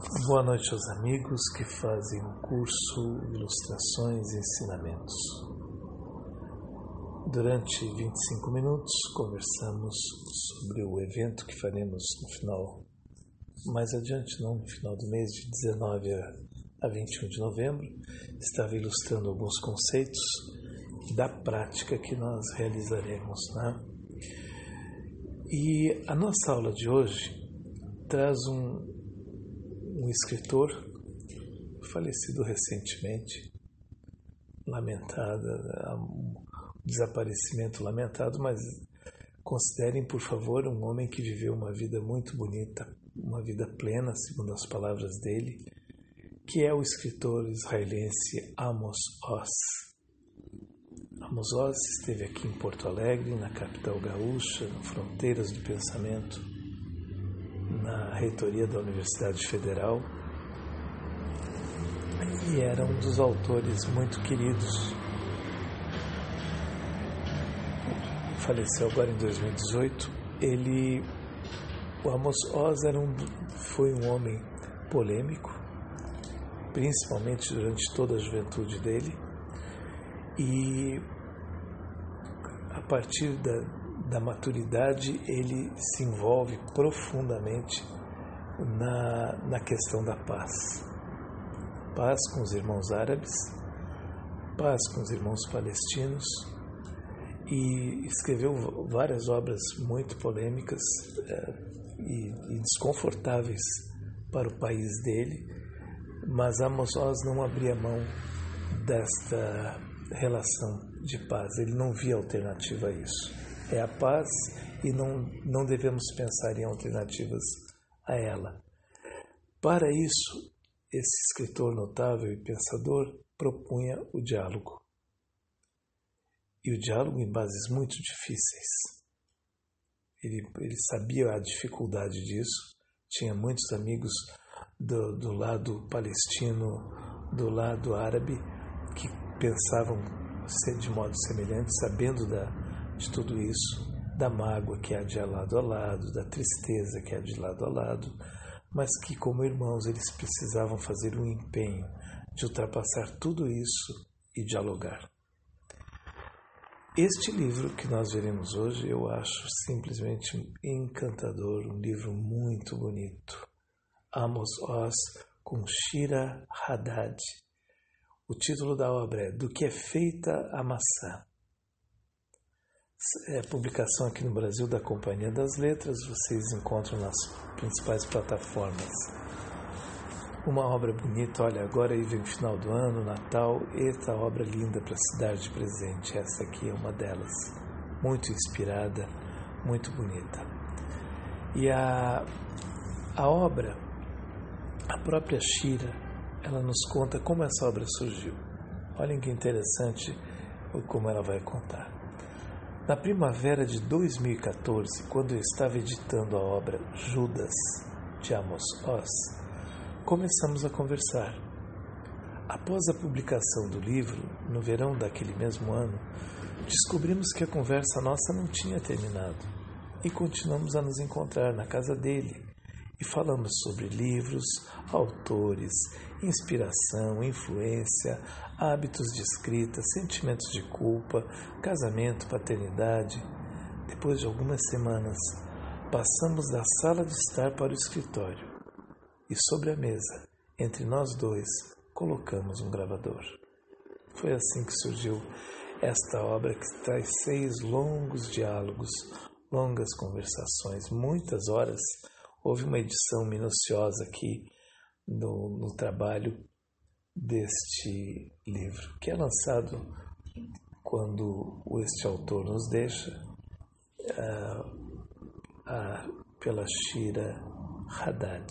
Boa noite aos amigos que fazem o curso Ilustrações e Ensinamentos. Durante 25 minutos conversamos sobre o evento que faremos no final, mais adiante, não no final do mês, de 19 a 21 de novembro. Estava ilustrando alguns conceitos da prática que nós realizaremos, né? E a nossa aula de hoje traz um escritor falecido recentemente, desaparecimento lamentado, mas considerem, por favor, um homem que viveu uma vida muito bonita, uma vida plena, segundo as palavras dele, que é o escritor israelense Amos Oz. Amos Oz esteve aqui em Porto Alegre, na capital gaúcha, fronteiras do pensamento, na reitoria da Universidade Federal, e era um dos autores muito queridos. Faleceu agora em 2018. O Amos Oz foi um homem polêmico, principalmente durante toda a juventude dele, e a partir da maturidade ele se envolve profundamente na questão da paz. Paz com os irmãos árabes, paz com os irmãos palestinos, e escreveu várias obras muito polêmicas e desconfortáveis para o país dele, mas Amos Oz não abria mão desta relação de paz. Ele não via alternativa a isso. É a paz e não devemos pensar em alternativas a ela. Para isso, esse escritor notável e pensador propunha o diálogo. E o diálogo em bases muito difíceis. Ele sabia a dificuldade disso, tinha muitos amigos do lado palestino, do lado árabe, que pensavam de modo semelhante, sabendo de tudo isso, da mágoa que há de lado a lado, da tristeza que há de lado a lado, mas que, como irmãos, eles precisavam fazer um empenho de ultrapassar tudo isso e dialogar. Este livro que nós veremos hoje eu acho simplesmente encantador, um livro muito bonito. Amos Oz com Shira Haddad. O título da obra é Do que é feita a maçã. É publicação aqui no Brasil da Companhia das Letras, vocês encontram nas principais plataformas. Uma obra bonita, olha, agora aí vem o final do ano, Natal, eita obra linda para se dar de presente. Essa aqui é uma delas, muito inspirada, muito bonita. E a obra, a própria Shira, ela nos conta como essa obra surgiu. Olhem que interessante como ela vai contar. Na primavera de 2014, quando eu estava editando a obra Judas, de Amos Oz, começamos a conversar. Após a publicação do livro, no verão daquele mesmo ano, descobrimos que a conversa nossa não tinha terminado e continuamos a nos encontrar na casa dele e falamos sobre livros, autores, inspiração, influência, hábitos de escrita, sentimentos de culpa, casamento, paternidade. Depois de algumas semanas, passamos da sala de estar para o escritório e sobre a mesa, entre nós dois, colocamos um gravador. Foi assim que surgiu esta obra que traz 6 longos diálogos, longas conversações, muitas horas. Houve uma edição minuciosa aqui no trabalho deste livro, que é lançado quando este autor nos deixa, pela Shira Haddad.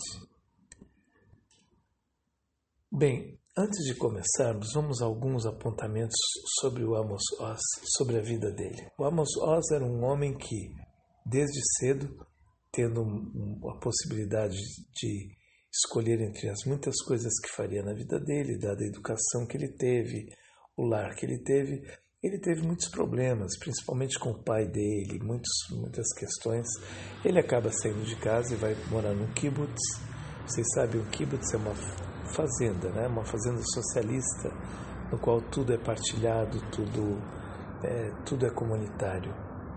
Bem, antes de começarmos, vamos a alguns apontamentos sobre o Amos Oz, sobre a vida dele. O Amos Oz era um homem que, desde cedo, tendo a possibilidade de escolher entre as muitas coisas que faria na vida dele, dada a educação que ele teve, o lar que ele teve muitos problemas, principalmente com o pai dele, muitas questões. Ele acaba saindo de casa e vai morar num kibbutz, Vocês sabem, o kibbutz é uma fazenda, né? Uma fazenda socialista, no qual tudo é partilhado, tudo é comunitário.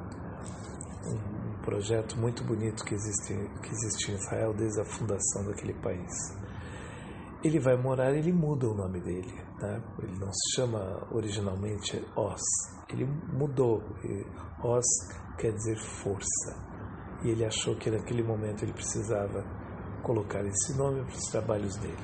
Um projeto muito bonito que existe em Israel desde a fundação daquele país. Ele vai morar, ele muda o nome dele, né? Ele não se chama originalmente Oz, ele mudou. Oz quer dizer força, e ele achou que naquele momento ele precisava colocar esse nome para os trabalhos dele.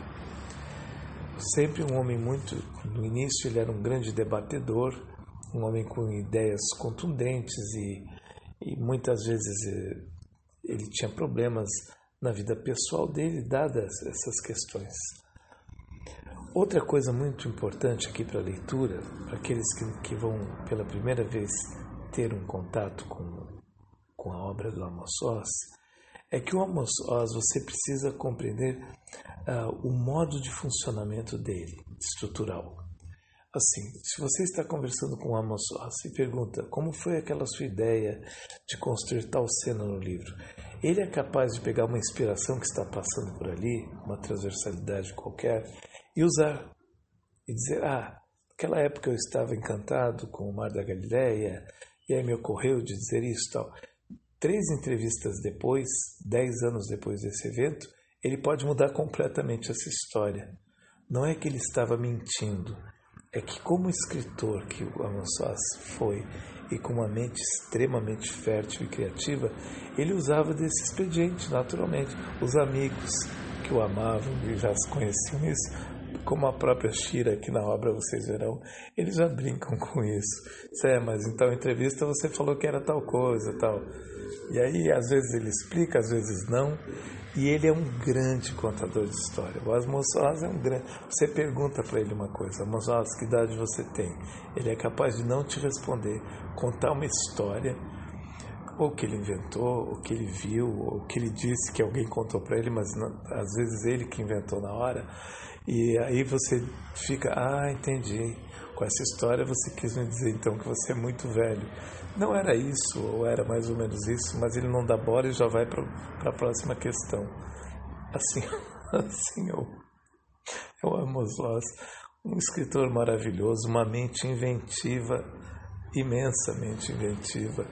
Sempre um homem no início ele era um grande debatedor, um homem com ideias contundentes e muitas vezes ele tinha problemas na vida pessoal dele, dadas essas questões. Outra coisa muito importante aqui para a leitura, para aqueles que vão pela primeira vez ter um contato com a obra do Amos Oz, é que o Amos Oz você precisa compreender o modo de funcionamento dele, estrutural. Assim, se você está conversando com o Amos Oz e pergunta como foi aquela sua ideia de construir tal cena no livro, ele é capaz de pegar uma inspiração que está passando por ali, uma transversalidade qualquer, e usar, e dizer, naquela época eu estava encantado com o Mar da Galileia, e aí me ocorreu de dizer isso e tal. 3 entrevistas depois, 10 anos depois desse evento, ele pode mudar completamente essa história. Não é que ele estava mentindo, é que como escritor que o Amos Oz foi, e com uma mente extremamente fértil e criativa, ele usava desse expediente naturalmente. Os amigos que o amavam e já se conheciam isso, como a própria Shira aqui na obra, vocês verão, eles já brincam com isso. Mas então a entrevista você falou que era tal coisa, tal. E aí às vezes ele explica, às vezes não. E ele é um grande contador de história. O Amos Oz é um grande... Você pergunta para ele uma coisa, Amos Oz, que idade você tem? Ele é capaz de não te responder, contar uma história, ou que ele inventou, ou que ele viu, ou que ele disse que alguém contou para ele, mas não, às vezes ele que inventou na hora. E aí você fica, entendi. Com essa história você quis me dizer então que você é muito velho. Não era isso, ou era mais ou menos isso, mas ele não dá bola e já vai para a próxima questão. Assim é o Amos Oz, um escritor maravilhoso, uma mente inventiva, imensamente inventiva.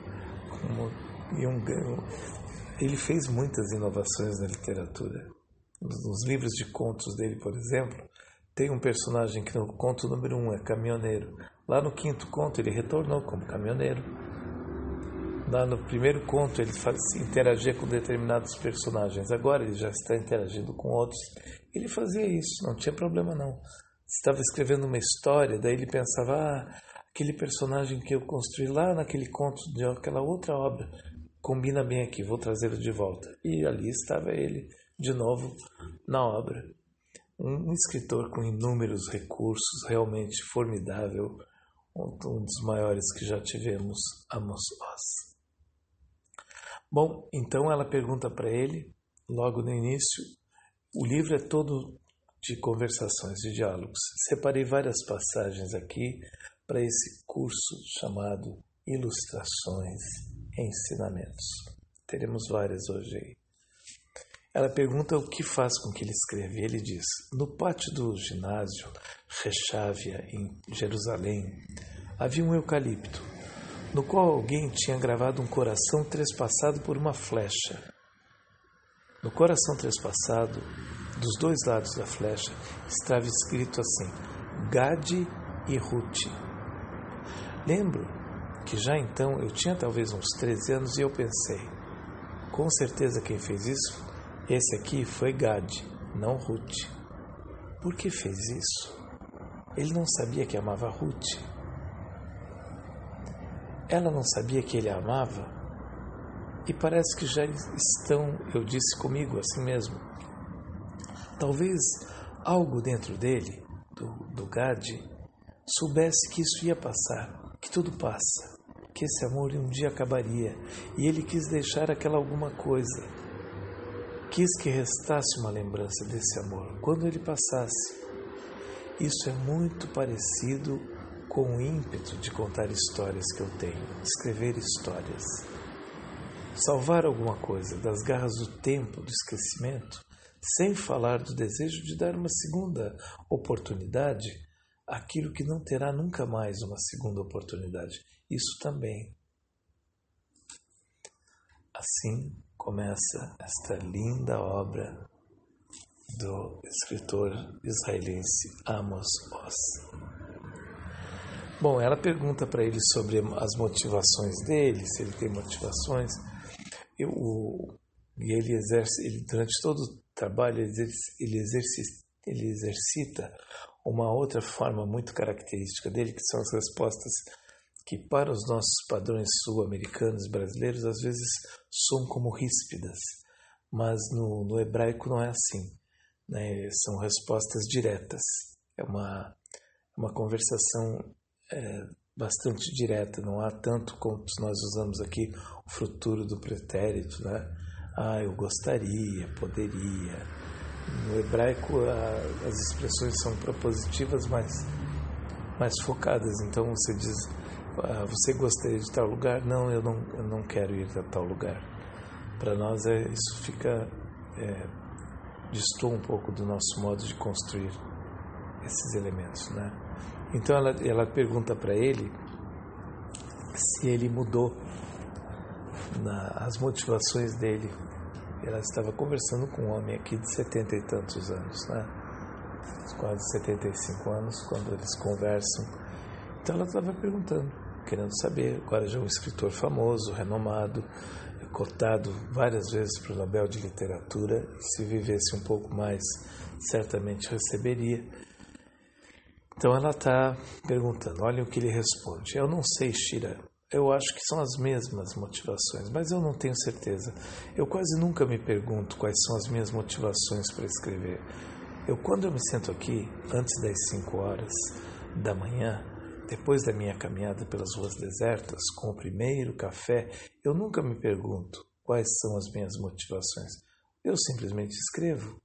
Ele fez muitas inovações na literatura. Nos livros de contos dele, por exemplo, tem um personagem que no conto número 1 é caminhoneiro. Lá no 5º conto ele retornou como caminhoneiro. Lá no primeiro conto ele interagia com determinados personagens. Agora ele já está interagindo com outros. Ele fazia isso, não tinha problema não. Estava escrevendo uma história, daí ele pensava, aquele personagem que eu construí lá naquele conto de aquela outra obra, combina bem aqui, vou trazê-lo de volta. E ali estava ele, de novo, na obra. Um escritor com inúmeros recursos, realmente formidável, um dos maiores que já tivemos, Amos Oz. Bom, então ela pergunta para ele, logo no início, o livro é todo de conversações, de diálogos. Separei várias passagens aqui para esse curso chamado Ilustrações e Ensinamentos. Teremos várias hoje aí. Ela pergunta o que faz com que ele escreve. Ele diz, no pátio do ginásio Rechavia, em Jerusalém, havia um eucalipto, no qual alguém tinha gravado um coração trespassado por uma flecha. No coração trespassado, dos 2 lados da flecha, estava escrito assim, Gade e Ruth. Lembro que já então eu tinha talvez uns 13 anos e eu pensei, com certeza quem fez isso, esse aqui foi Gade, não Ruth. Por que fez isso? Ele não sabia que amava Ruth. Ela não sabia que ele a amava? E parece que já estão, eu disse comigo assim mesmo. Talvez algo dentro dele, do Gade, soubesse que isso ia passar, que tudo passa, que esse amor um dia acabaria, e ele quis deixar aquela alguma coisa. Quis que restasse uma lembrança desse amor, quando ele passasse. Isso é muito parecido com o ímpeto de contar histórias que eu tenho, escrever histórias. Salvar alguma coisa das garras do tempo, do esquecimento, sem falar do desejo de dar uma segunda oportunidade àquilo que não terá nunca mais uma segunda oportunidade. Isso também. Assim começa esta linda obra do escritor israelense Amos Oz. Bom, ela pergunta para ele sobre as motivações dele, se ele tem motivações. E ele durante todo o trabalho, ele exercita uma outra forma muito característica dele, que são as respostas que, para os nossos padrões sul-americanos e brasileiros, às vezes soam como ríspidas, mas no hebraico não é assim, né? São respostas diretas. É uma conversação bastante direta, não há tanto como nós usamos aqui o futuro do pretérito, né? Eu gostaria, poderia. No hebraico as expressões são propositivas, mais focadas. Então você diz: você gostaria de tal lugar? Não, eu não quero ir a tal lugar. Para nós isso destoa um pouco do nosso modo de construir esses elementos, né? Então ela pergunta para ele se ele mudou as motivações dele. Ela estava conversando com um homem aqui de 70 e tantos anos, né? Quase 75 anos, quando eles conversam. Então ela estava perguntando, querendo saber. Agora já é um escritor famoso, renomado, cotado várias vezes para o Nobel de Literatura, e se vivesse um pouco mais, certamente receberia. Então ela está perguntando, olha o que ele responde: eu não sei, Shira, eu acho que são as mesmas motivações, mas eu não tenho certeza. Eu quase nunca me pergunto quais são as minhas motivações para escrever. Quando eu me sento aqui, antes das 5 horas da manhã, depois da minha caminhada pelas ruas desertas, com o primeiro café, eu nunca me pergunto quais são as minhas motivações. Eu simplesmente escrevo.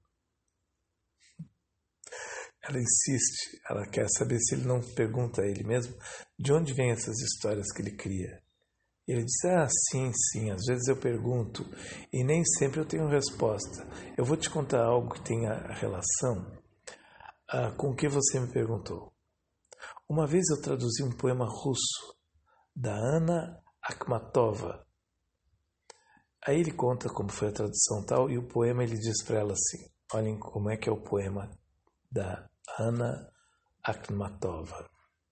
Ela insiste, ela quer saber se ele não pergunta a ele mesmo de onde vêm essas histórias que ele cria. E ele diz: sim, às vezes eu pergunto e nem sempre eu tenho resposta. Eu vou te contar algo que tenha relação com o que você me perguntou. Uma vez eu traduzi um poema russo da Anna Akhmatova. Aí ele conta como foi a tradução tal, e o poema ele diz para ela assim: olhem como é que é o poema da Anna Akhmatova.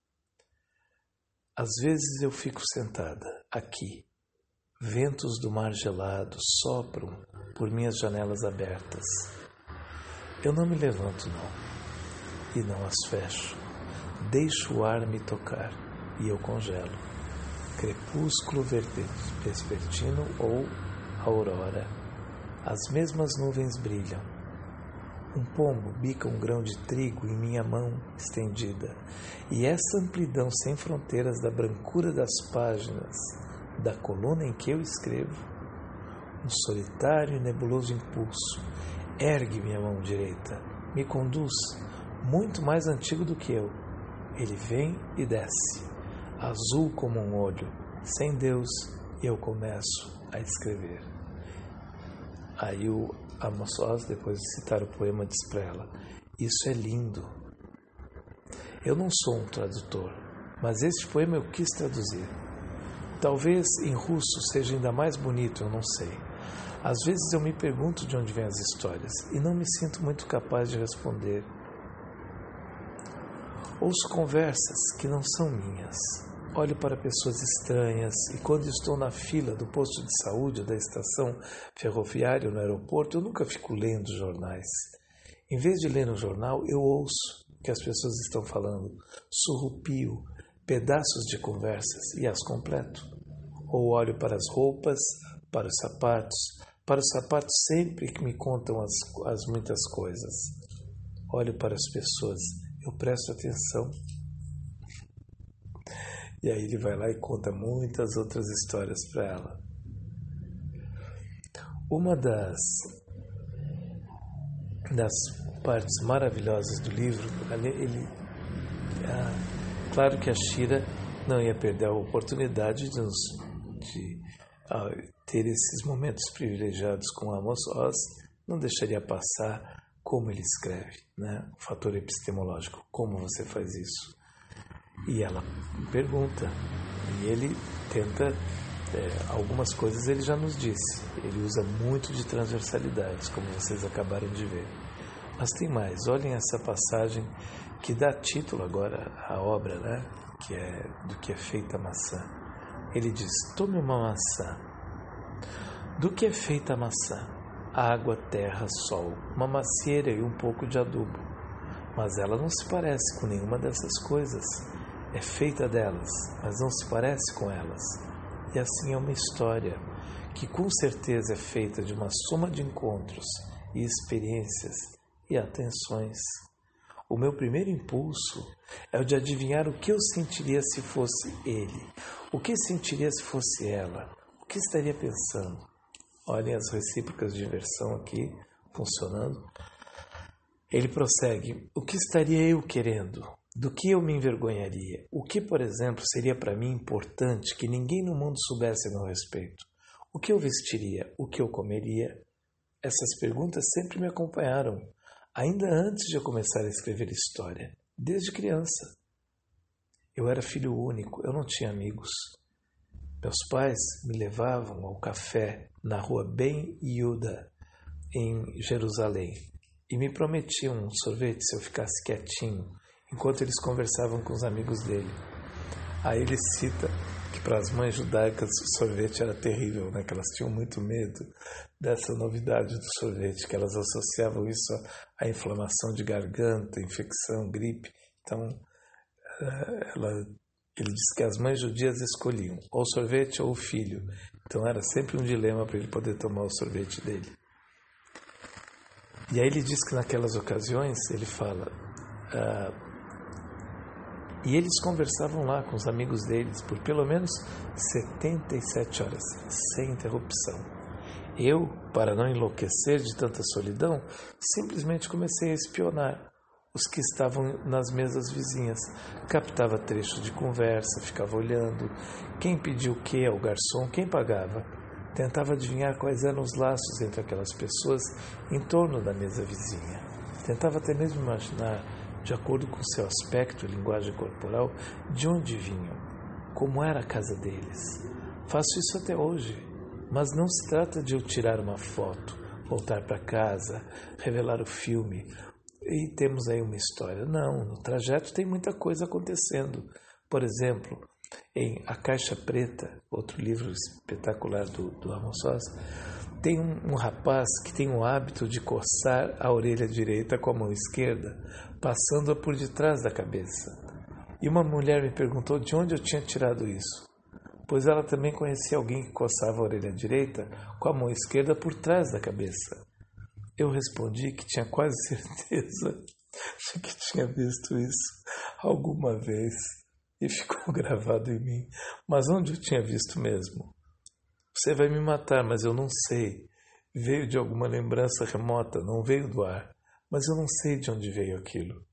Às vezes eu fico sentada aqui. Ventos do mar gelado sopram por minhas janelas abertas. Eu não me levanto, não, e não as fecho. Deixo o ar me tocar e eu congelo. Crepúsculo vespertino ou aurora. As mesmas nuvens brilham. Um pombo bica um grão de trigo em minha mão estendida, e essa amplidão sem fronteiras da brancura das páginas da coluna em que eu escrevo, um solitário e nebuloso impulso, ergue minha mão direita, me conduz, muito mais antigo do que eu. Ele vem e desce, azul como um olho, sem Deus, e eu começo a escrever. Aí o Amos Oz, depois de citar o poema, diz para ela: isso é lindo. Eu não sou um tradutor, mas este poema eu quis traduzir. Talvez em russo seja ainda mais bonito, eu não sei. Às vezes eu me pergunto de onde vêm as histórias e não me sinto muito capaz de responder. Ouço conversas que não são minhas. Olho para pessoas estranhas e quando estou na fila do posto de saúde ou da estação ferroviária ou no aeroporto, eu nunca fico lendo jornais. Em vez de ler um jornal, eu ouço o que as pessoas estão falando, surrupio pedaços de conversas e as completo. Ou olho para as roupas, para os sapatos sempre que me contam as muitas coisas. Olho para as pessoas, eu presto atenção. E aí ele vai lá e conta muitas outras histórias para ela. Uma das partes maravilhosas do livro, claro que a Shira não ia perder a oportunidade de ter esses momentos privilegiados com Amos Oz, não deixaria passar como ele escreve, né? O fator epistemológico, como você faz isso? E ela pergunta, e ele tenta, algumas coisas ele já nos disse, ele usa muito de transversalidades, como vocês acabaram de ver. Mas tem mais, olhem essa passagem que dá título agora à obra, né? Que é do que é feita a maçã. Ele diz, tome uma maçã. Do que é feita a maçã? Água, terra, sol, uma macieira e um pouco de adubo. Mas ela não se parece com nenhuma dessas coisas. É feita delas, mas não se parece com elas. E assim é uma história que com certeza é feita de uma soma de encontros e experiências e atenções. O meu primeiro impulso é o de adivinhar o que eu sentiria se fosse ele, o que sentiria se fosse ela, o que estaria pensando. Olhem as recíprocas de inversão aqui funcionando. Ele prossegue, o que estaria eu querendo? Do que eu me envergonharia? O que, por exemplo, seria para mim importante que ninguém no mundo soubesse a meu respeito? O que eu vestiria? O que eu comeria? Essas perguntas sempre me acompanharam, ainda antes de eu começar a escrever história, desde criança. Eu era filho único, eu não tinha amigos. Meus pais me levavam ao café na rua Ben Yehuda, em Jerusalém, e me prometiam um sorvete se eu ficasse quietinho, enquanto eles conversavam com os amigos dele. Aí ele cita que para as mães judaicas o sorvete era terrível, né? Que elas tinham muito medo dessa novidade do sorvete, que elas associavam isso à inflamação de garganta, infecção, gripe. Então, ele diz que as mães judias escolhiam ou o sorvete ou o filho. Então era sempre um dilema para ele poder tomar o sorvete dele. E aí ele diz que naquelas ocasiões, ele fala... E eles conversavam lá com os amigos deles por pelo menos 77 horas, sem interrupção. Eu, para não enlouquecer de tanta solidão, simplesmente comecei a espionar os que estavam nas mesas vizinhas. Captava trechos de conversa, ficava olhando. Quem pediu o quê ao garçom, quem pagava. Tentava adivinhar quais eram os laços entre aquelas pessoas em torno da mesa vizinha. Tentava até mesmo imaginar, de acordo com seu aspecto e linguagem corporal, de onde vinham, como era a casa deles. Faço isso até hoje, mas não se trata de eu tirar uma foto, voltar para casa, revelar o filme, e temos aí uma história. Não, no trajeto tem muita coisa acontecendo. Por exemplo, em A Caixa Preta, outro livro espetacular do Amos Oz, tem um rapaz que tem o hábito de coçar a orelha direita com a mão esquerda, passando-a por detrás da cabeça. E uma mulher me perguntou de onde eu tinha tirado isso, pois ela também conhecia alguém que coçava a orelha direita com a mão esquerda por trás da cabeça. Eu respondi que tinha quase certeza de que tinha visto isso alguma vez e ficou gravado em mim. Mas onde eu tinha visto mesmo? Você vai me matar, mas eu não sei. Veio de alguma lembrança remota, não veio do ar, mas eu não sei de onde veio aquilo.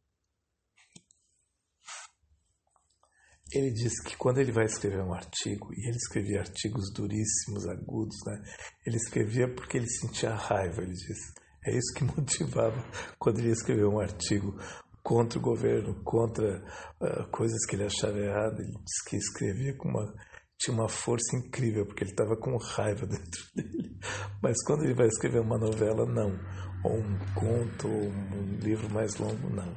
Ele diz que quando ele vai escrever um artigo, e ele escrevia artigos duríssimos, agudos, né? Ele escrevia porque ele sentia raiva, ele diz. É isso que motivava quando ele escreveu um artigo contra o governo, contra coisas que ele achava erradas. Ele diz que escrevia tinha uma força incrível, porque ele estava com raiva dentro dele. Mas quando ele vai escrever uma novela, não. Ou um conto, ou um livro mais longo, não.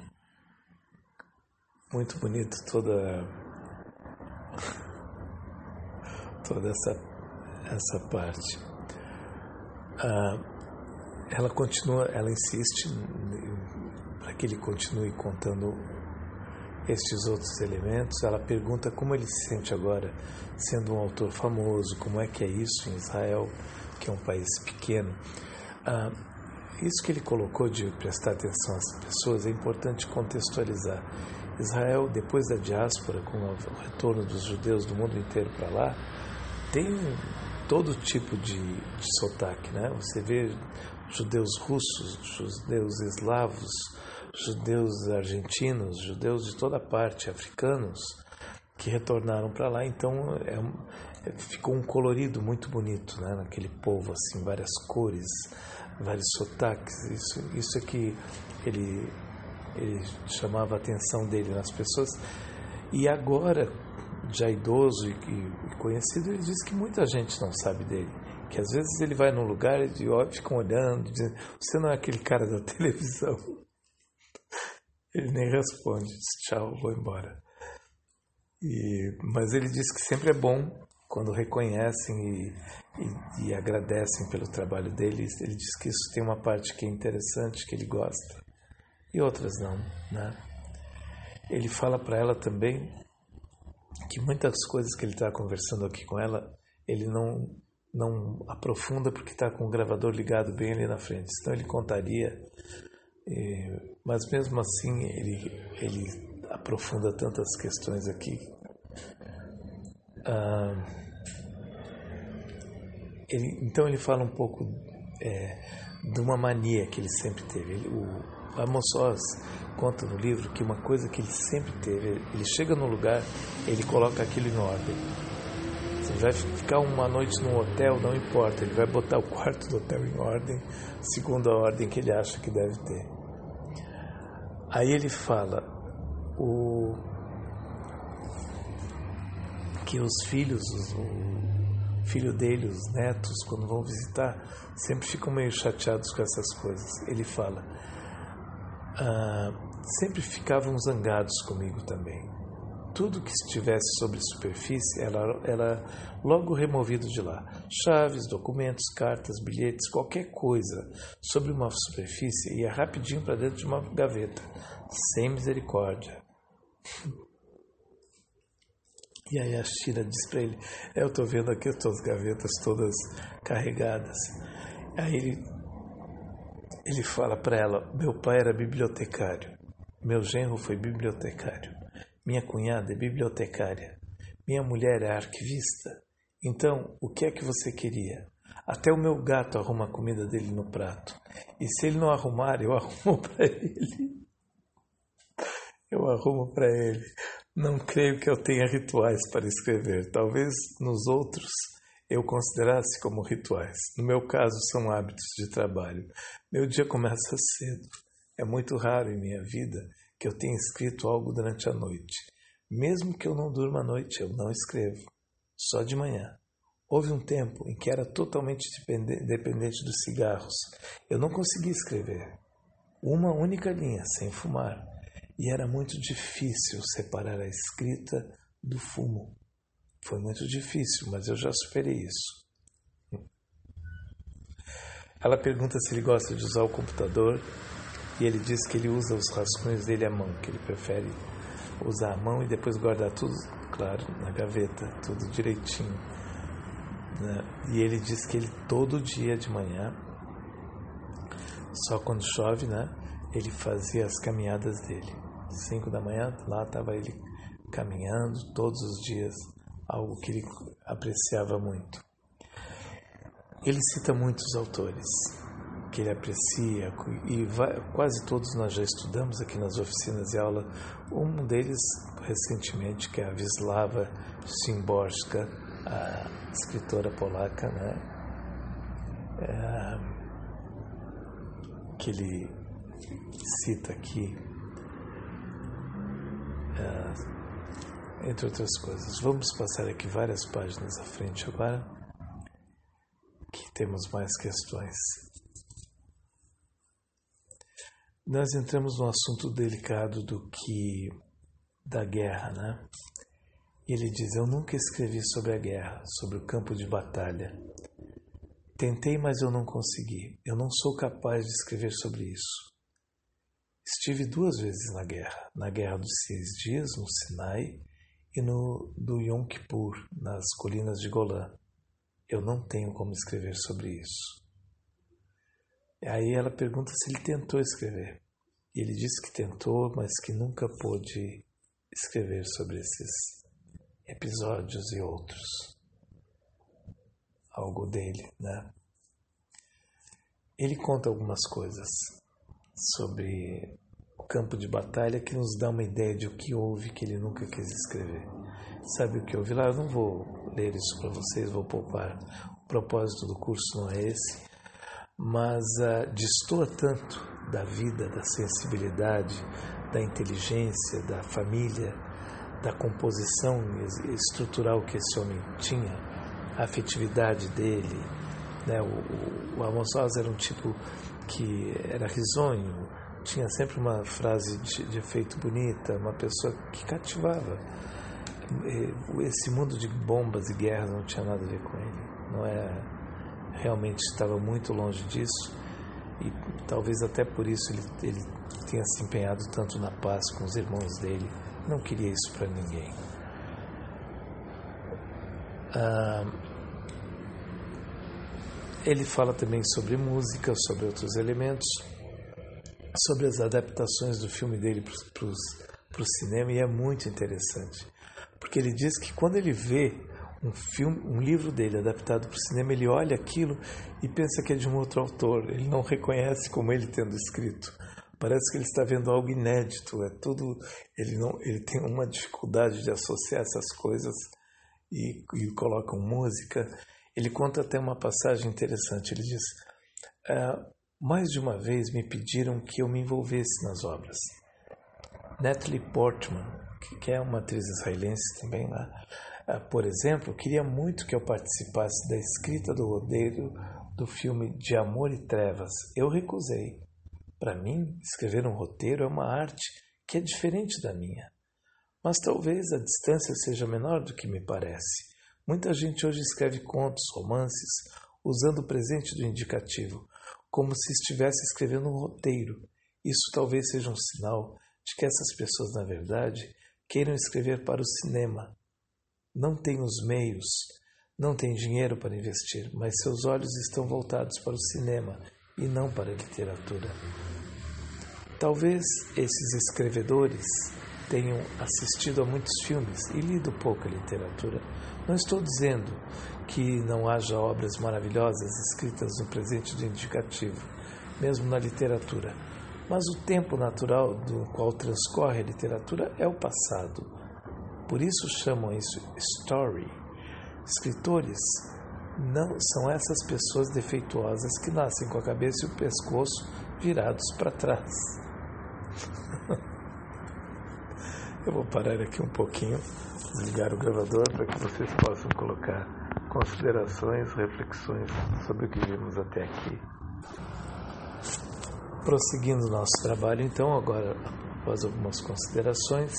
Muito bonito toda essa parte. Ela continua, ela insiste para que ele continue contando estes outros elementos. Ela pergunta como ele se sente agora, sendo um autor famoso, como é que é isso em Israel, que é um país pequeno. Isso que ele colocou de prestar atenção às pessoas é importante contextualizar. Israel, depois da diáspora, com o retorno dos judeus do mundo inteiro para lá, tem todo tipo de sotaque, né? Você vê judeus russos, judeus eslavos, judeus argentinos, judeus de toda parte, africanos, que retornaram para lá. Então ficou um colorido muito bonito, né? Naquele povo, assim, várias cores, vários sotaques. Isso é que ele chamava a atenção dele nas pessoas. E agora, já idoso e conhecido, ele diz que muita gente não sabe dele. Que às vezes ele vai num lugar e ficam olhando, dizendo: você não é aquele cara da televisão. Ele nem responde, diz: tchau, vou embora. Mas ele diz que sempre é bom quando reconhecem e agradecem pelo trabalho dele. Ele diz que isso tem uma parte que é interessante, que ele gosta, e outras não, né? Ele fala para ela também que muitas coisas que ele está conversando aqui com ela, ele não aprofunda porque está com o gravador ligado bem ali na frente. Então ele contaria, mas mesmo assim ele aprofunda tantas questões aqui. Então ele fala um pouco de uma mania que ele sempre teve. O Amos Oz conta no livro que uma coisa que ele sempre teve, ele chega no lugar, ele coloca aquilo em ordem. Você vai ficar uma noite num hotel, não importa, ele vai botar o quarto do hotel em ordem, segundo a ordem que ele acha que deve ter. Aí ele fala que os filhos, o filho dele, os netos, quando vão visitar, sempre ficam meio chateados com essas coisas. Ele fala: sempre ficavam zangados comigo também. Tudo que estivesse sobre superfície era logo removido de lá. Chaves, documentos, cartas, bilhetes, qualquer coisa sobre uma superfície ia rapidinho para dentro de uma gaveta, sem misericórdia. E aí a Shira diz para ele: eu estou vendo aqui as tuas gavetas todas carregadas. Aí ele fala para ela: meu pai era bibliotecário, meu genro foi bibliotecário, minha cunhada é bibliotecária, minha mulher é arquivista. Então, o que é que você queria? Até o meu gato arruma a comida dele no prato. E se ele não arrumar, eu arrumo para ele. Eu arrumo para ele. Não creio que eu tenha rituais para escrever. Talvez nos outros eu considerasse como rituais. No meu caso, são hábitos de trabalho. Meu dia começa cedo. É muito raro em minha vida que eu tenha escrito algo durante a noite. Mesmo que eu não durma à noite, eu não escrevo. Só de manhã. Houve um tempo em que era totalmente dependente dos cigarros. Eu não conseguia escrever uma única linha sem fumar. E era muito difícil separar a escrita do fumo. Foi muito difícil, mas eu já superei isso. Ela pergunta se ele gosta de usar o computador. E ele diz que ele usa os rascunhos dele à mão, que ele prefere usar a mão e depois guardar tudo, claro, na gaveta, tudo direitinho, né? E ele diz que ele todo dia de manhã, só quando chove, né, ele fazia as caminhadas dele. 5 da manhã, lá estava ele caminhando todos os dias, algo que ele apreciava muito. Ele cita muitos autores que ele aprecia, e quase todos nós já estudamos aqui nas oficinas de aula. Um deles, recentemente, que é a Wisława Szymborska, a escritora polaca, né? Que ele cita aqui, entre outras coisas. Vamos passar aqui várias páginas à frente agora, que temos mais questões. Nós entramos num assunto delicado da guerra, né? Ele diz: eu nunca escrevi sobre a guerra, sobre o campo de batalha. Tentei, mas eu não consegui. Eu não sou capaz de escrever sobre isso. Estive 2 vezes na guerra dos 6 dias, no Sinai, e do Yom Kippur, nas colinas de Golã. Eu não tenho como escrever sobre isso. Aí ela pergunta se ele tentou escrever. E ele disse que tentou, mas que nunca pôde escrever sobre esses episódios e outros. Algo dele, né? Ele conta algumas coisas sobre o campo de batalha que nos dá uma ideia de o que houve que ele nunca quis escrever. Sabe o que houve lá? Eu não vou ler isso para vocês, vou poupar. O propósito do curso não é esse. mas destoa tanto da vida, da sensibilidade, da inteligência, da família, da composição estrutural que esse homem tinha, a afetividade dele, né? O Amos Oz era um tipo que era risonho, tinha sempre uma frase de efeito bonita, uma pessoa que cativava. Esse mundo de bombas e guerras não tinha nada a ver com ele, não é, realmente estava muito longe disso, e talvez até por isso ele tenha se empenhado tanto na paz com os irmãos dele. Não queria isso para ninguém. Ele fala também sobre música, sobre outros elementos, sobre as adaptações do filme dele para o cinema, e é muito interessante, porque ele diz que quando ele vê um livro dele adaptado para o cinema, ele olha aquilo e pensa que é de um outro autor, ele não reconhece como ele tendo escrito, parece que ele está vendo algo inédito, é tudo, ele tem uma dificuldade de associar essas coisas e coloca música. Ele conta até uma passagem interessante, ele diz: mais de uma vez me pediram que eu me envolvesse nas obras. Natalie Portman, que é uma atriz israelense também lá, por exemplo, queria muito que eu participasse da escrita do roteiro do filme De Amor e Trevas. Eu recusei. Para mim, escrever um roteiro é uma arte que é diferente da minha. Mas talvez a distância seja menor do que me parece. Muita gente hoje escreve contos, romances, usando o presente do indicativo, como se estivesse escrevendo um roteiro. Isso talvez seja um sinal de que essas pessoas, na verdade, queiram escrever para o cinema. Não têm os meios, não têm dinheiro para investir, mas seus olhos estão voltados para o cinema e não para a literatura. Talvez esses escrevedores tenham assistido a muitos filmes e lido pouca literatura. Não estou dizendo que não haja obras maravilhosas escritas no presente do indicativo, mesmo na literatura, mas o tempo natural do qual transcorre a literatura é o passado. Por isso chamam isso story. Escritores não são essas pessoas defeituosas que nascem com a cabeça e o pescoço virados para trás. Eu vou parar aqui um pouquinho, desligar o gravador para que vocês possam colocar considerações, reflexões sobre o que vimos até aqui. Prosseguindo nosso trabalho, então, agora, após algumas considerações,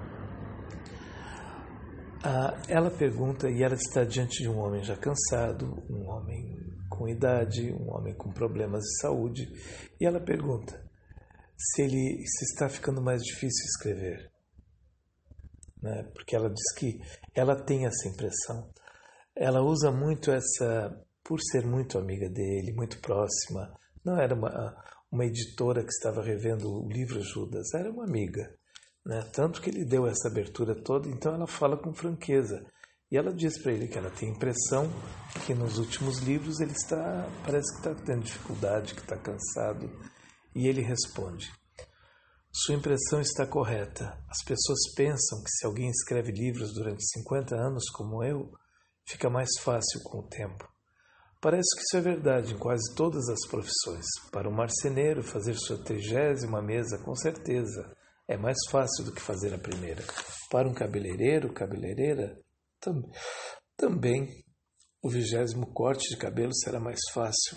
ela pergunta, e ela está diante de um homem já cansado, um homem com idade, um homem com problemas de saúde, e ela pergunta se está ficando mais difícil escrever, né? Porque ela diz que ela tem essa impressão. Ela usa muito por ser muito amiga dele, muito próxima. Não era uma editora que estava revendo o livro Judas, era uma amiga, né? Tanto que ele deu essa abertura toda, então ela fala com franqueza. E ela diz para ele que ela tem a impressão que nos últimos livros ele parece que está tendo dificuldade, que está cansado. E ele responde: sua impressão está correta. As pessoas pensam que se alguém escreve livros durante 50 anos como eu, fica mais fácil com o tempo. Parece que isso é verdade em quase todas as profissões. Para um marceneiro, fazer sua 30ª mesa, com certeza, é mais fácil do que fazer a primeira. Para um cabeleireiro, cabeleireira, também o 20º corte de cabelo será mais fácil.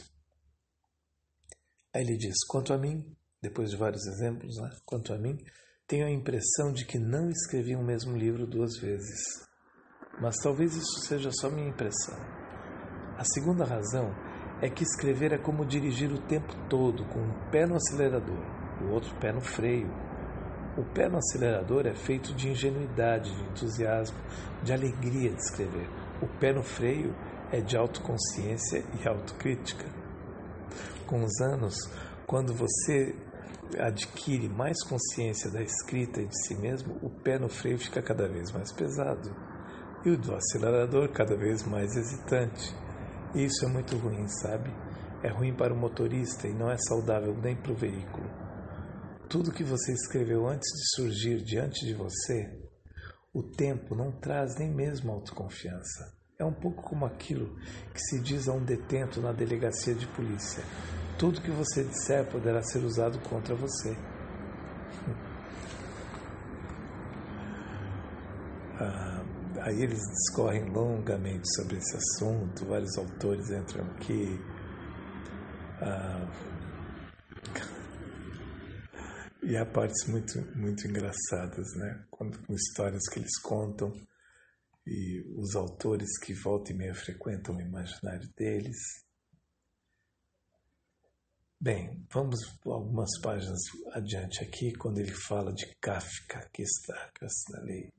Aí ele diz: quanto a mim, depois de vários exemplos, né? Quanto a mim, tenho a impressão de que não escrevi o mesmo livro 2 vezes. Mas talvez isso seja só minha impressão. A segunda razão é que escrever é como dirigir o tempo todo, com um pé no acelerador, o outro pé no freio. O pé no acelerador é feito de ingenuidade, de entusiasmo, de alegria de escrever. O pé no freio é de autoconsciência e autocrítica. Com os anos, quando você adquire mais consciência da escrita e de si mesmo, o pé no freio fica cada vez mais pesado e o do acelerador cada vez mais hesitante. E isso é muito ruim, sabe? É ruim para o motorista e não é saudável nem para o veículo. Tudo que você escreveu antes de surgir diante de você, o tempo não traz nem mesmo autoconfiança. É um pouco como aquilo que se diz a um detento na delegacia de polícia. Tudo que você disser poderá ser usado contra você. Aí eles discorrem longamente sobre esse assunto, vários autores entram aqui. E há partes muito, muito engraçadas, né? Com histórias que eles contam e os autores que volta e meia frequentam o imaginário deles. Bem, vamos algumas páginas adiante aqui, quando ele fala de Kafka, que está, que eu assinalei.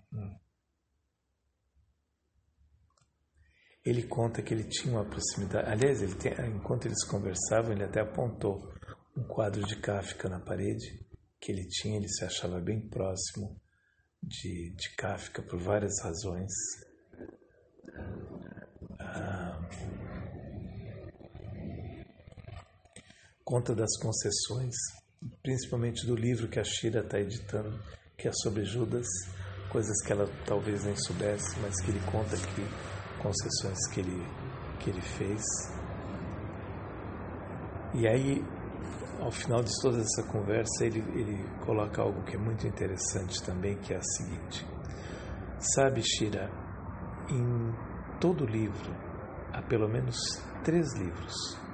Ele conta que ele tinha uma proximidade. Aliás, enquanto eles conversavam, ele até apontou um quadro de Kafka na parede que ele tinha. Ele se achava bem próximo de Kafka por várias razões. Conta das concessões, principalmente do livro que a Shira está editando, que é sobre Judas, coisas que ela talvez nem soubesse, mas que ele conta aqui, concessões que ele fez. E aí, ao final de toda essa conversa, ele coloca algo que é muito interessante também, que é a seguinte: sabe, Shira, em todo livro há pelo menos 3 livros.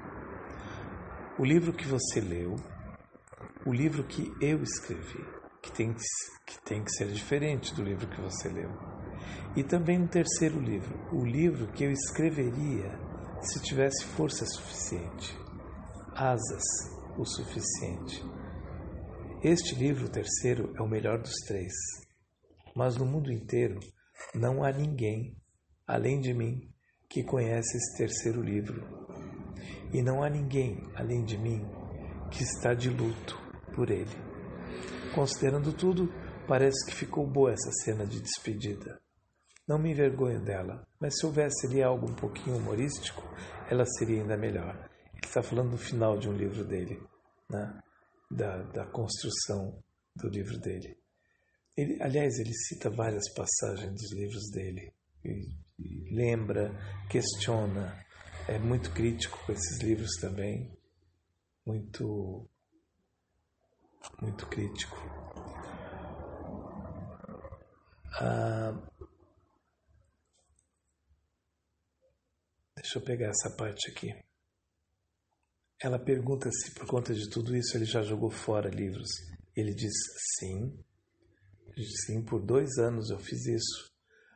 O livro que você leu, o livro que eu escrevi, que tem que ser diferente do livro que você leu. E também um terceiro livro, o livro que eu escreveria se tivesse força suficiente, asas o suficiente. Este livro, o terceiro, é o melhor dos 3. Mas no mundo inteiro não há ninguém, além de mim, que conhece esse terceiro livro. E não há ninguém, além de mim, que está de luto por ele. Considerando tudo, parece que ficou boa essa cena de despedida. Não me envergonho dela, mas se houvesse ali algo um pouquinho humorístico, ela seria ainda melhor. Ele está falando no final de um livro dele, né? da construção do livro dele. Aliás, ele cita várias passagens dos livros dele, e lembra, questiona, é muito crítico com esses livros também, muito, muito crítico. Deixa eu pegar essa parte aqui. Ela pergunta se por conta de tudo isso ele já jogou fora livros. Ele diz sim. Sim, por 2 anos eu fiz isso.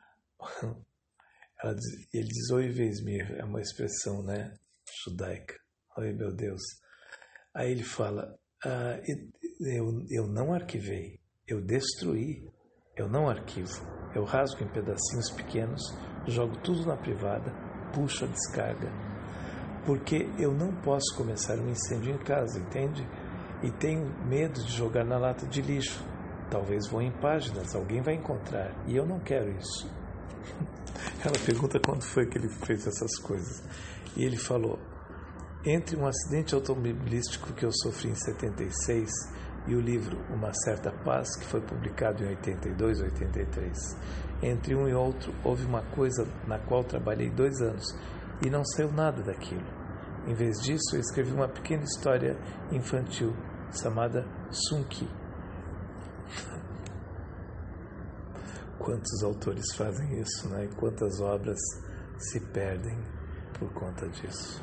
Ele diz oi Vesmir, é uma expressão, né, judaica. Oi meu Deus. Aí ele fala, eu não arquivei, eu destruí, eu não arquivo. Eu rasgo em pedacinhos pequenos, jogo tudo na privada, puxo a descarga. Porque eu não posso começar um incêndio em casa, entende? E tenho medo de jogar na lata de lixo. Talvez voe em páginas, alguém vai encontrar. E eu não quero isso. Ela pergunta quando foi que ele fez essas coisas. E ele falou, entre um acidente automobilístico que eu sofri em 76 e o livro Uma Certa Paz, que foi publicado em 82, 83, entre um e outro houve uma coisa na qual trabalhei 2 anos e não saiu nada daquilo. Em vez disso, eu escrevi uma pequena história infantil chamada Sunki. Quantos autores fazem isso, né? E quantas obras se perdem por conta disso.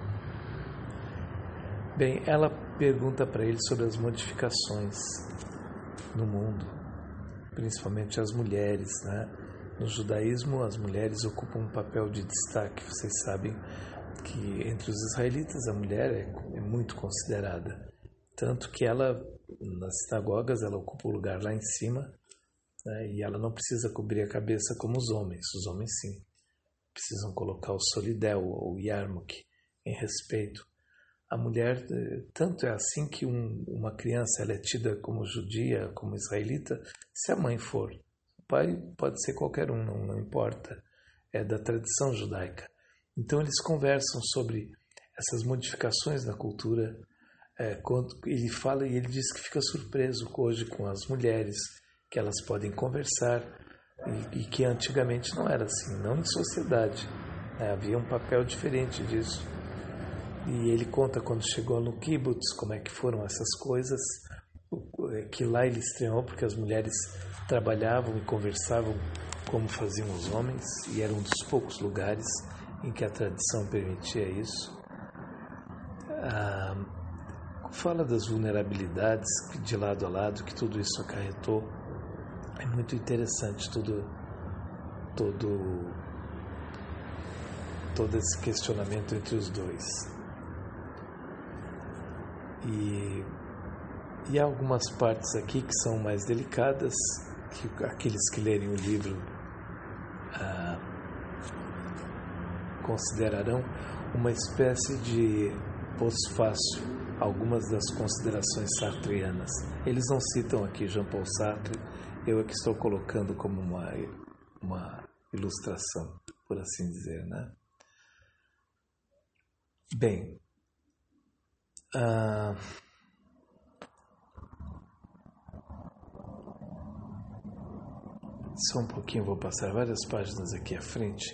Bem, ela pergunta para ele sobre as modificações no mundo, principalmente as mulheres, né? No judaísmo, as mulheres ocupam um papel de destaque. Vocês sabem que entre os israelitas a mulher é muito considerada. Tanto que ela, nas sinagogas, ela ocupa o lugar lá em cima, né? E ela não precisa cobrir a cabeça como os homens. Os homens, sim, precisam colocar o solidel ou o yarmulke em respeito. A mulher, tanto é assim que uma criança ela é tida como judia, como israelita, se a mãe for. O pai pode ser qualquer um, não importa. É da tradição judaica. Então eles conversam sobre essas modificações na cultura. Ele fala e ele diz que fica surpreso hoje com as mulheres, que elas podem conversar e que antigamente não era assim, não em sociedade, né? Havia um papel diferente disso. E ele conta quando chegou no kibbutz, como é que foram essas coisas, que lá ele estranhou porque as mulheres trabalhavam e conversavam como faziam os homens, e era um dos poucos lugares em que a tradição permitia isso. Fala das vulnerabilidades de lado a lado que tudo isso acarretou. É muito interessante todo esse questionamento entre os dois. E há algumas partes aqui que são mais delicadas, que aqueles que lerem o livro considerarão uma espécie de pós-fácil, algumas das considerações sartreanas. Eles não citam aqui Jean-Paul Sartre, eu é que estou colocando como uma ilustração, por assim dizer, né? Bem, só um pouquinho, vou passar várias páginas aqui à frente.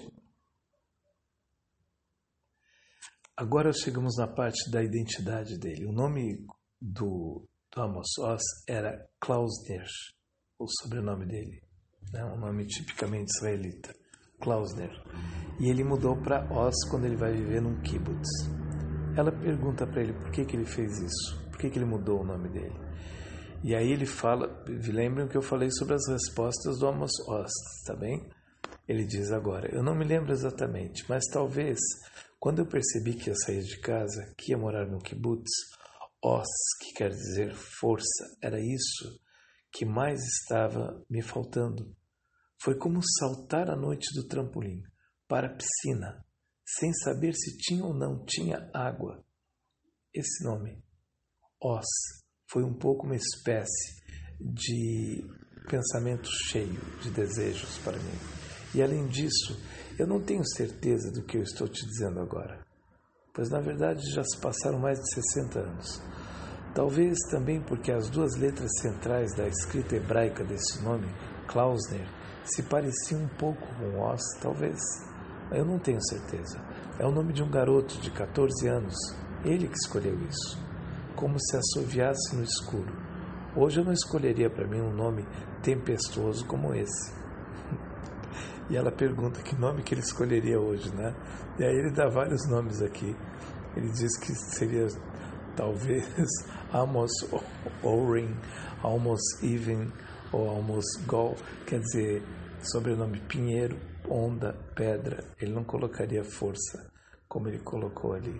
Agora chegamos na parte da identidade dele. O nome do Amos Oz era Klausner, o sobrenome dele, né? Um nome tipicamente israelita, Klausner. E ele mudou para Oz quando ele vai viver num kibbutz. Ela pergunta para ele por que ele fez isso, por que ele mudou o nome dele. E aí ele fala, lembram que eu falei sobre as respostas do Amos Oz, tá bem? Ele diz agora, eu não me lembro exatamente, mas talvez, quando eu percebi que ia sair de casa, que ia morar no kibbutz, Oz, que quer dizer força, era isso que mais estava me faltando. Foi como saltar à noite do trampolim para a piscina, sem saber se tinha ou não tinha água. Esse nome, Oz, foi um pouco uma espécie de pensamento cheio de desejos para mim. E além disso, eu não tenho certeza do que eu estou te dizendo agora, pois na verdade já se passaram mais de 60 anos. Talvez também porque as duas letras centrais da escrita hebraica desse nome, Klausner, se pareciam um pouco com Oz, talvez. Eu não tenho certeza. É o nome de um garoto de 14 anos, ele que escolheu isso, como se assoviasse no escuro. Hoje eu não escolheria para mim um nome tempestuoso como esse. E ela pergunta que nome que ele escolheria hoje, né? E aí ele dá vários nomes aqui. Ele diz que seria talvez Amos Oren, Amos Even ou Amos Gol, quer dizer, sobrenome Pinheiro, Onda, Pedra. Ele não colocaria força como ele colocou ali.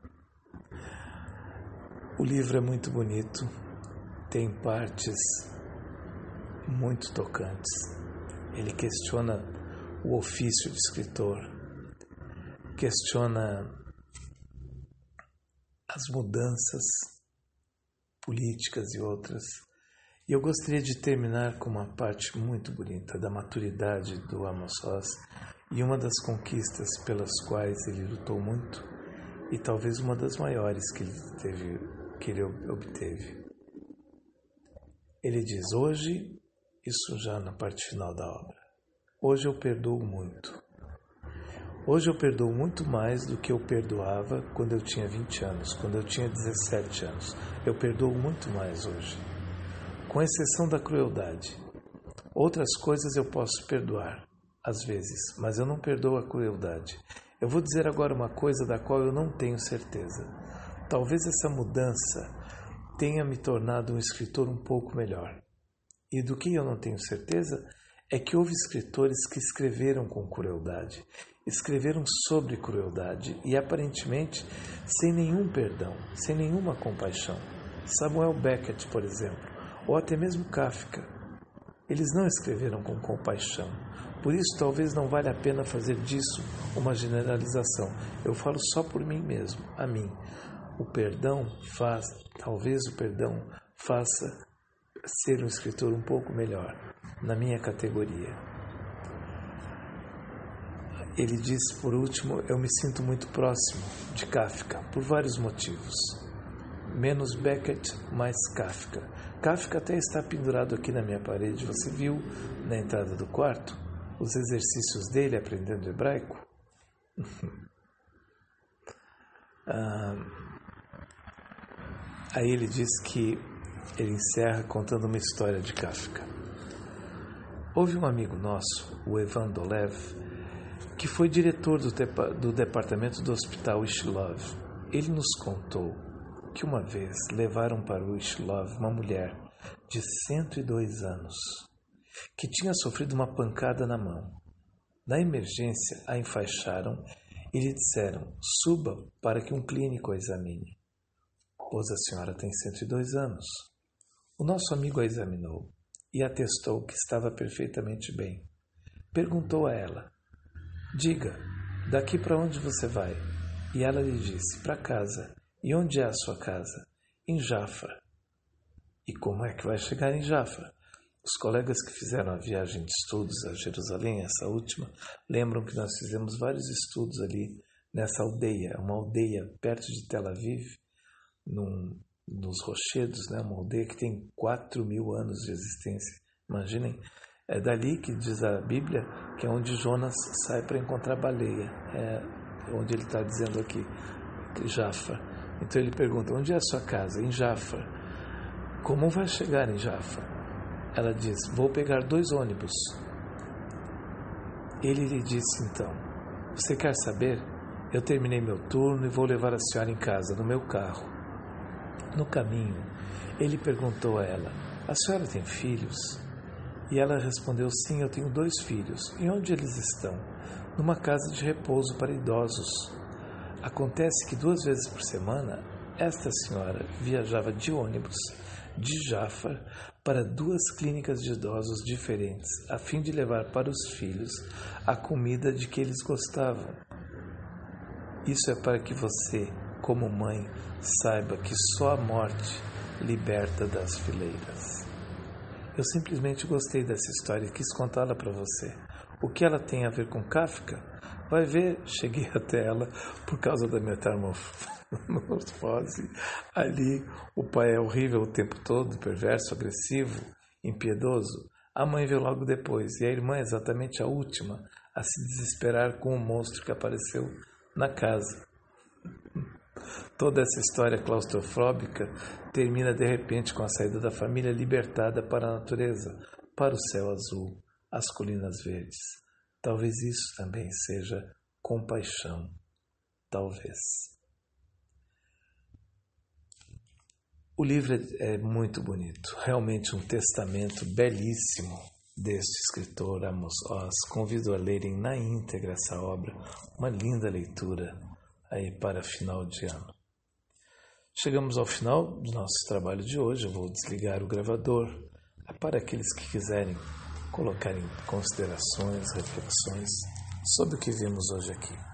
O livro é muito bonito, tem partes muito tocantes. Ele questiona o ofício de escritor, questiona as mudanças políticas e outras. E eu gostaria de terminar com uma parte muito bonita da maturidade do Amos Oz e uma das conquistas pelas quais ele lutou muito e talvez uma das maiores que ele obteve. Ele diz, hoje, isso já na parte final da obra, hoje eu perdoo muito. Hoje eu perdoo muito mais do que eu perdoava quando eu tinha 20 anos, quando eu tinha 17 anos. Eu perdoo muito mais hoje, com exceção da crueldade. Outras coisas eu posso perdoar, às vezes, mas eu não perdoo a crueldade. Eu vou dizer agora uma coisa da qual eu não tenho certeza. Talvez essa mudança tenha me tornado um escritor um pouco melhor. E do que eu não tenho certeza é que houve escritores que escreveram com crueldade, escreveram sobre crueldade e aparentemente sem nenhum perdão, sem nenhuma compaixão. Samuel Beckett, por exemplo, ou até mesmo Kafka. Eles não escreveram com compaixão. Por isso, talvez não valha a pena fazer disso uma generalização. Eu falo só por mim mesmo, a mim. Talvez o perdão faça ser um escritor um pouco melhor, na minha categoria. Ele diz, por último, eu me sinto muito próximo de Kafka, por vários motivos. Menos Beckett, mais Kafka. Kafka até está pendurado aqui na minha parede. Você viu na entrada do quarto os exercícios dele aprendendo hebraico? Aí ele diz que ele encerra contando uma história de Kafka. Houve um amigo nosso, o Evan Dolev, que foi diretor do departamento do hospital Ishilov. Ele nos contou que uma vez levaram para o Ishilov uma mulher de 102 anos que tinha sofrido uma pancada na mão. Na emergência, a enfaixaram e lhe disseram: suba para que um clínico a examine. Pois a senhora tem 102 anos. O nosso amigo a examinou e atestou que estava perfeitamente bem. Perguntou a ela: diga, daqui para onde você vai? E ela lhe disse: para casa. E onde é a sua casa? Em Jafra. E como é que vai chegar em Jafra? Os colegas que fizeram a viagem de estudos a Jerusalém, essa última, lembram que nós fizemos vários estudos ali nessa aldeia, uma aldeia perto de Tel Aviv, nos Rochedos, né? Uma aldeia que tem 4.000 anos de existência. Imaginem, é dali que diz a Bíblia que é onde Jonas sai para encontrar a baleia. É onde ele está dizendo aqui, Jafra. Então ele pergunta: onde é a sua casa? Em Jafra. Como vai chegar em Jafra? Ela diz: vou pegar 2 ônibus. Ele lhe disse então: você quer saber? Eu terminei meu turno e vou levar a senhora em casa, no meu carro. No caminho, ele perguntou a ela: a senhora tem filhos? E ela respondeu: sim, eu tenho 2 filhos. E onde eles estão? Numa casa de repouso para idosos. Acontece que 2 vezes por semana, esta senhora viajava de ônibus de Jafra para 2 clínicas de idosos diferentes, a fim de levar para os filhos a comida de que eles gostavam. Isso é para que você, como mãe, saiba que só a morte liberta das fileiras. Eu simplesmente gostei dessa história e quis contá-la para você. O que ela tem a ver com Kafka? Vai ver, cheguei até ela por causa da metamorfose. Ali, o pai é horrível o tempo todo, perverso, agressivo, impiedoso. A mãe veio logo depois, e a irmã é exatamente a última a se desesperar com o monstro que apareceu na casa. Toda essa história claustrofóbica termina de repente com a saída da família libertada para a natureza, para o céu azul, as colinas verdes. Talvez isso também seja compaixão. Talvez. O livro é muito bonito, realmente um testamento belíssimo deste escritor Amos Oz. Convido a lerem na íntegra essa obra, uma linda leitura aí para final de ano. Chegamos ao final do nosso trabalho de hoje. Eu vou desligar o gravador para aqueles que quiserem colocarem considerações, reflexões sobre o que vimos hoje aqui.